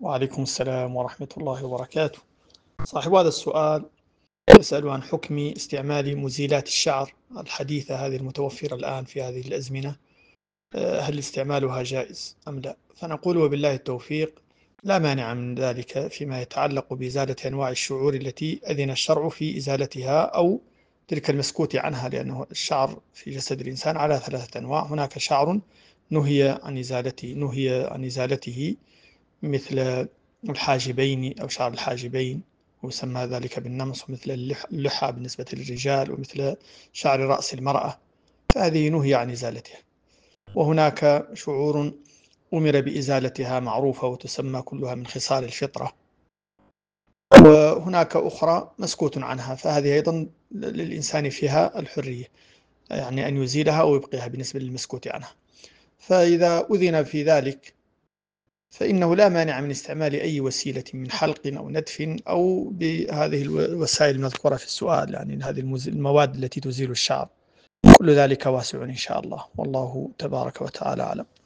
وعليكم السلام ورحمة الله وبركاته. صاحب هذا السؤال يسأل عن حكم استعمال مزيلات الشعر الحديثة هذه المتوفرة الآن في هذه الأزمنة، هل استعمالها جائز أم لا؟ فنقول وبالله التوفيق، لا مانع من ذلك فيما يتعلق بإزالة أنواع الشعور التي أذن الشرع في إزالتها أو تلك المسكوت عنها، لأنه الشعر في جسد الإنسان على ثلاثة أنواع. هناك شعر نهي عن إزالته مثل الحاجبين أو شعر الحاجبين، ويسمى ذلك بالنمص، ومثل اللحى بالنسبة للرجال، ومثل شعر رأس المرأة، فهذه نهي عن إزالتها. وهناك شعور أمر بإزالتها معروفة وتسمى كلها من خصال الفطرة، وهناك أخرى مسكوت عنها، فهذه أيضا للإنسان فيها الحرية، يعني أن يزيلها أو يبقيها بالنسبة للمسكوت عنها. فإذا أذن في ذلك فإنه لا مانع من استعمال أي وسيلة من حلق أو نتف أو بهذه الوسائل المذكورة في السؤال، يعني هذه المواد التي تزيل الشعر. كل ذلك واسع إن شاء الله، والله تبارك وتعالى أعلم.